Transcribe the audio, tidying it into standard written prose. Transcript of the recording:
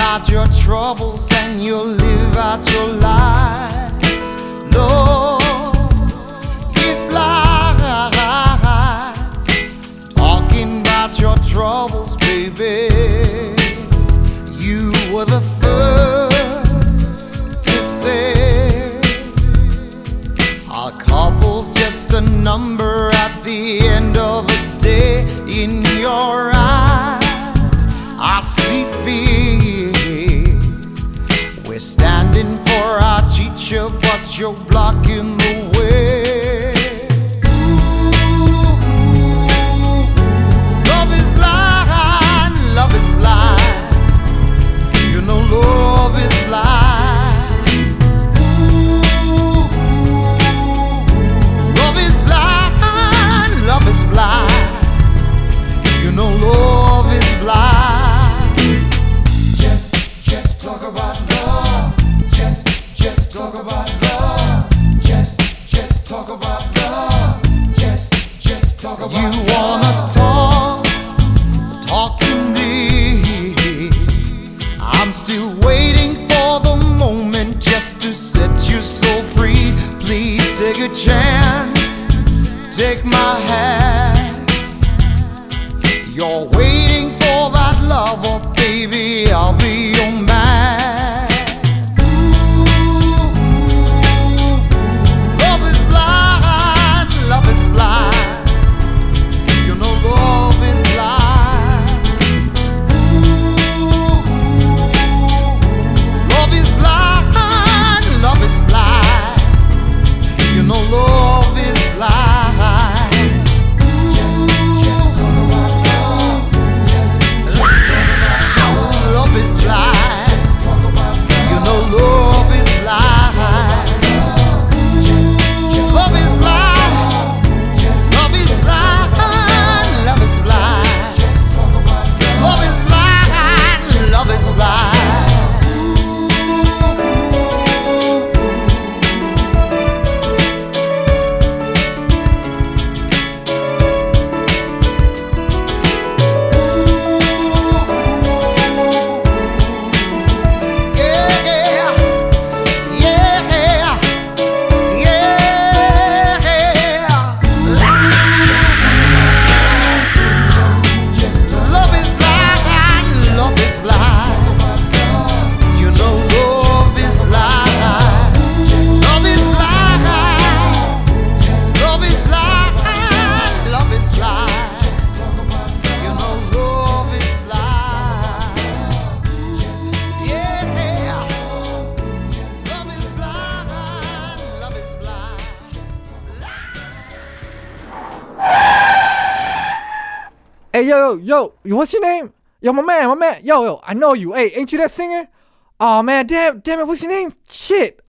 out your troubles and you'll live out your lives. Love is blind, talking about your troubles, baby. You were the first to say our couple's just a number at the end of the day. In your eyes I see fear. We're standing for our teacher, but you're blocking the way. Love is blind, love is blind. You know love is blind. Love is blind, love is blind. You know love is blind. Just talk about love. Just talk about love. Just talk about love. Just talk about love. You wanna talk to me. I'm still waiting for the moment just to set your soul free. Please take a chance, take my hand. You're waiting for that love, oh baby, I'll be your man. Love is blind, love is blind. You know love is blind. Love is blind, love is blind. You know love is blind. Just talk about love. Love is blind. You know love is blind. Love is blind. Love is blind. Love is blind. Love is blind. Love is blind. Hey, yo, what's your name? Yo, my man, yo, I know you. Hey, ain't you that singer? Oh man, damn it, what's your name? Shit.